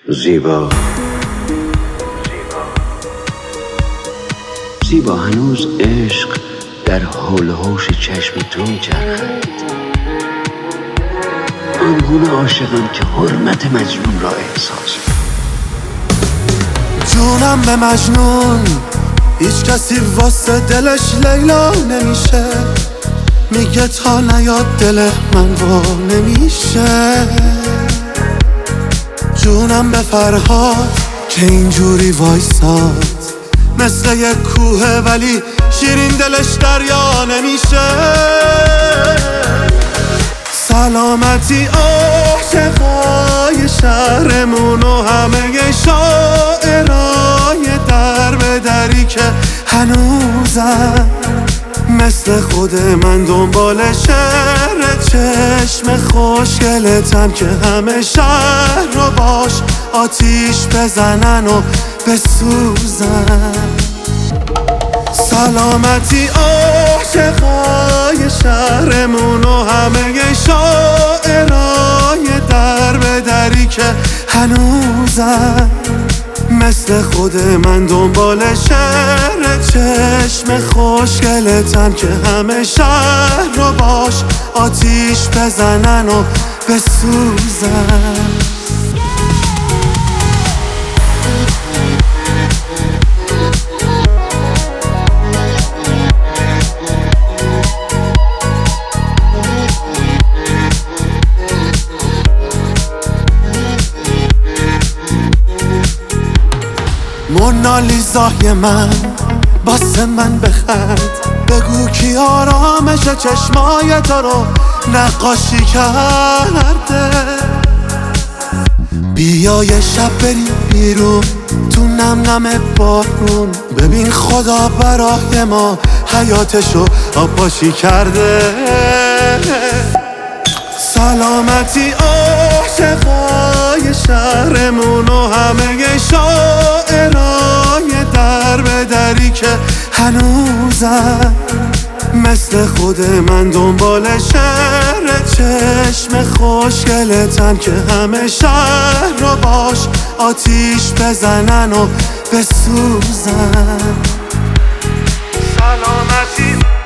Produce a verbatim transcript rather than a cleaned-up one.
زیبا زیبا هنوز عشق در حول و حوش چشم تو میچرخد، آنگونه عاشقم که حرمت مجنون را احساس کنم. جونم به مجنون، هیچ کسی واسه دلش لیلا نمیشه، میگه تا نیاد دل من وا نمیشه. جونم به فرهاد که اینجوری وایساد، مثل یک کوه ولی شیرین دلش دریا نمیشه. سلامتی عاشقای شهرمون و همه شاعرای در به دری که هنوزم مثل خود من دنبال شعر چشم خوشگلتن که همه شهر رو باش آتیش بزنن و بسوزن. سلامتی عاشقای شهرمون و همه شاعرای در به دری که هنوزم مثل خود من دنبال شعر چشم خوشگلتن که همه شهر رو باش آتیش بزنن و بسوزن. مونالیزای من باسه من بخند، بگو کی آرامش چشمای تو رو نقاشی کرده. بیا یه شب بریم بیرون تو نم نم بارون، ببین خدا برای ما حیاتشو آبپاشی کرده. سلامتی عاشقای شهرمون و همه شاعرای در به دری که هنوزم مثل خود من دنبال شعر چشم خوشگلتن که همه شهر رو باش آتیش بزنن و بسوزن. سلامتی